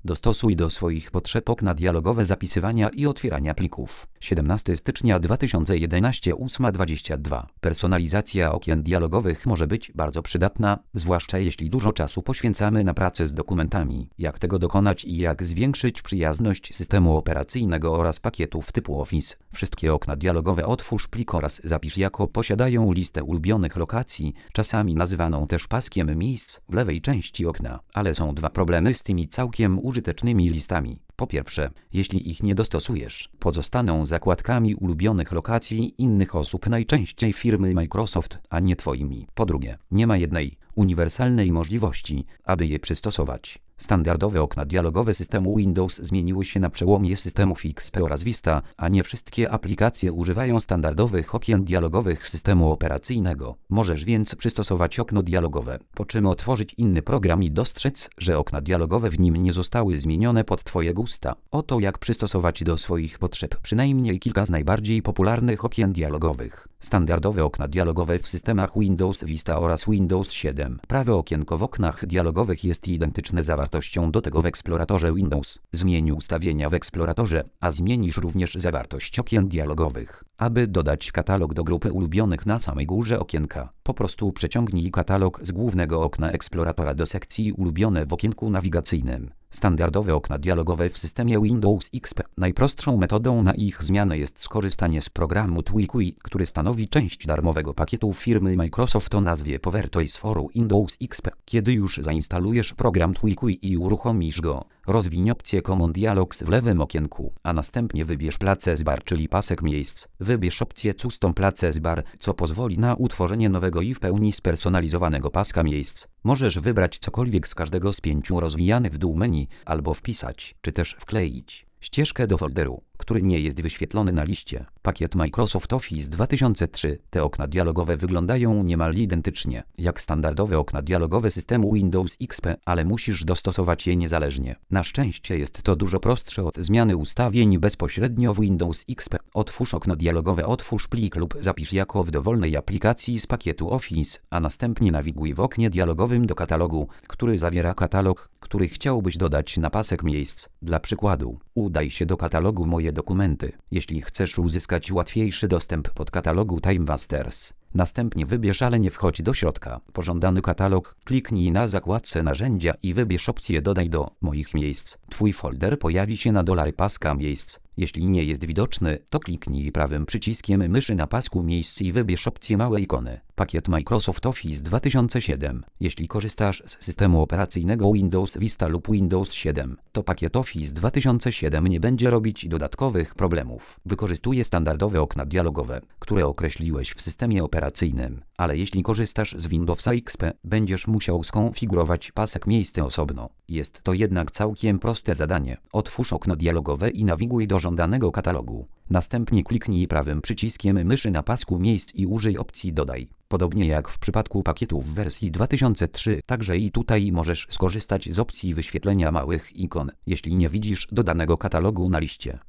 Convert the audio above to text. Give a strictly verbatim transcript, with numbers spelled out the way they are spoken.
Dostosuj do swoich potrzeb okna dialogowe zapisywania i otwierania plików. siedemnastego stycznia dwa tysiące jedenastego ósma dwadzieścia dwa. Personalizacja okien dialogowych może być bardzo przydatna, zwłaszcza jeśli dużo czasu poświęcamy na pracę z dokumentami. Jak tego dokonać i jak zwiększyć przyjazność systemu operacyjnego oraz pakietów typu Office. Wszystkie okna dialogowe otwórz plik oraz zapisz jako posiadają listę ulubionych lokacji, czasami nazywaną też paskiem miejsc, w lewej części okna. Ale są dwa problemy z tymi całkiem użytecznymi listami. Po pierwsze, jeśli ich nie dostosujesz, pozostaną zakładkami ulubionych lokacji innych osób, najczęściej firmy Microsoft, a nie twoimi. Po drugie, nie ma jednej, uniwersalnej możliwości, aby je przystosować. Standardowe okna dialogowe systemu Windows zmieniły się na przełomie systemów X P oraz Vista, a nie wszystkie aplikacje używają standardowych okien dialogowych systemu operacyjnego. Możesz więc przystosować okno dialogowe, po czym otworzyć inny program i dostrzec, że okna dialogowe w nim nie zostały zmienione pod twoje gusta. Oto jak przystosować do swoich potrzeb przynajmniej kilka z najbardziej popularnych okien dialogowych. Standardowe okna dialogowe w systemach Windows Vista oraz Windows siedem. Prawe okienko w oknach dialogowych jest identyczne zawartością do tego w eksploratorze Windows. Zmień ustawienia w eksploratorze, a zmienisz również zawartość okien dialogowych. Aby dodać katalog do grupy ulubionych na samej górze okienka, po prostu przeciągnij katalog z głównego okna eksploratora do sekcji ulubione w okienku nawigacyjnym. Standardowe okna dialogowe w systemie Windows X P. Najprostszą metodą na ich zmianę jest skorzystanie z programu TweakUI, który stanowi część darmowego pakietu firmy Microsoft o nazwie PowerToys for Windows X P. Kiedy już zainstalujesz program TweakUI i uruchomisz go, rozwiń opcję Common Dialogs w lewym okienku, a następnie wybierz Places Bar, czyli pasek miejsc. Wybierz opcję Custom Places Bar, co pozwoli na utworzenie nowego i w pełni spersonalizowanego paska miejsc. Możesz wybrać cokolwiek z każdego z pięciu rozwijanych w dół menu, albo wpisać, czy też wkleić ścieżkę do folderu, który nie jest wyświetlony na liście. Pakiet Microsoft Office dwa tysiące trzy. Te okna dialogowe wyglądają niemal identycznie jak standardowe okna dialogowe systemu Windows X P, ale musisz dostosować je niezależnie. Na szczęście jest to dużo prostsze od zmiany ustawień bezpośrednio w Windows X P. Otwórz okno dialogowe, otwórz plik lub zapisz jako w dowolnej aplikacji z pakietu Office, a następnie nawiguj w oknie dialogowym do katalogu, który zawiera katalog, który chciałbyś dodać na pasek miejsc. Dla przykładu, udaj się do katalogu Moje dokumenty, jeśli chcesz uzyskać łatwiejszy dostęp pod katalogu Time Masters. Następnie wybierz, ale nie wchodź do środka, pożądany katalog, kliknij na zakładce Narzędzia i wybierz opcję Dodaj do moich miejsc. Twój folder pojawi się na dole paska miejsc. Jeśli nie jest widoczny, to kliknij prawym przyciskiem myszy na pasku miejsc i wybierz opcję Małe ikony. Pakiet Microsoft Office dwa tysiące siedem. Jeśli korzystasz z systemu operacyjnego Windows Vista lub Windows siedem, to pakiet Office dwa tysiące siedem nie będzie robić dodatkowych problemów. Wykorzystuje standardowe okna dialogowe, które określiłeś w systemie operacyjnym, ale jeśli korzystasz z Windowsa X P, będziesz musiał skonfigurować pasek miejsce osobno. Jest to jednak całkiem proste zadanie. Otwórz okno dialogowe i nawiguj do żądanego katalogu. Następnie kliknij prawym przyciskiem myszy na pasku miejsc i użyj opcji Dodaj. Podobnie jak w przypadku pakietów w wersji dwa tysiące trzy, także i tutaj możesz skorzystać z opcji wyświetlenia małych ikon, jeśli nie widzisz dodanego katalogu na liście.